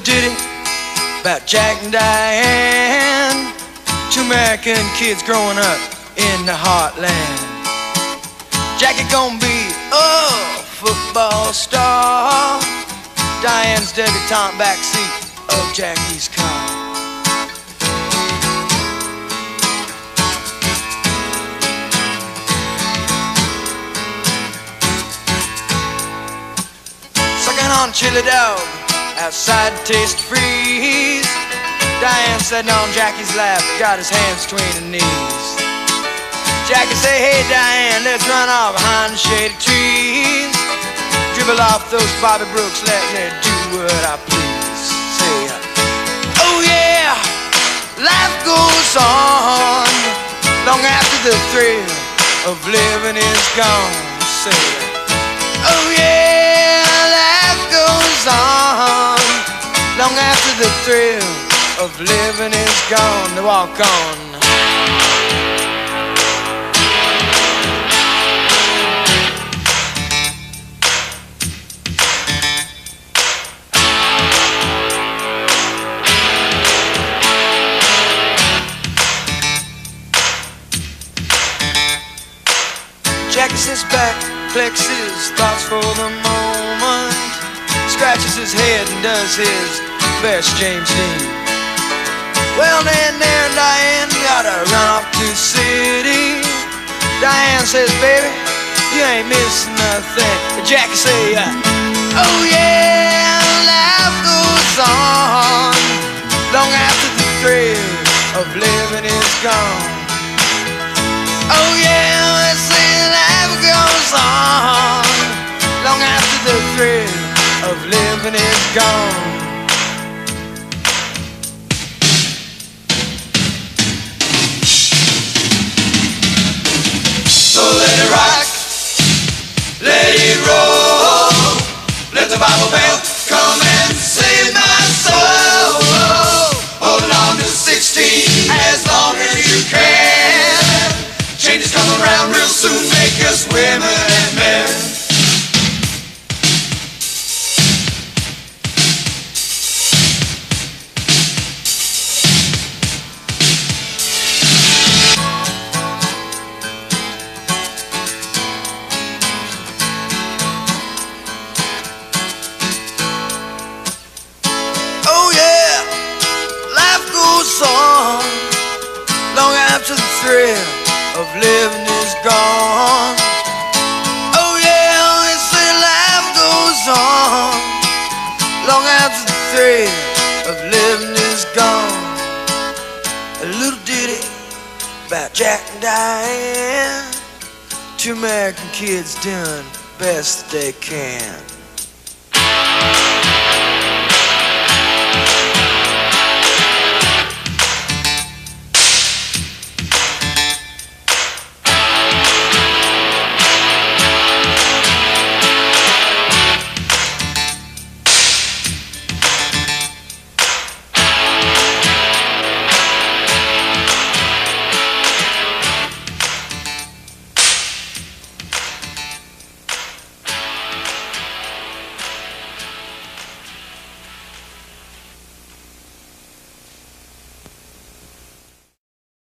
ditty about Jack and Diane, two American kids growing up in the heartland. Jackie gonna be a football star, Diane's debutante backseat of Jackie's car. Sucking on chili dog outside Taste Freeze, Diane sitting on Jackie's lap, got his hands between her knees. Jackie say, hey Diane, let's run off behind the shady trees, dribble off those Bobby Brooks, let me do what I please. Say, oh yeah, life goes on long after the thrill of living is gone. Say, oh yeah, life goes on long after the thrill of living is gone. To walk on. Jackie sits back, collects his thoughts for the moment, scratches his head and does his best James Dean. Well then there Diane gotta run off to the city. Diane says, baby, you ain't missing nothing. Jackie say, oh yeah, life goes on long after the thrill of living is gone. Oh yeah, let's say life goes on long after the thrill of living is gone. So let it rock, let it roll, let the Bible belt come and save my soul. Hold on to 16 as long as you can. Changes come around real soon, make us women and men. Oh yeah, life goes on long after the thrill of living is gone. Oh yeah, they say life goes on long after the thrill of living is gone. A little ditty about Jack and Diane, two American kids doing best they can.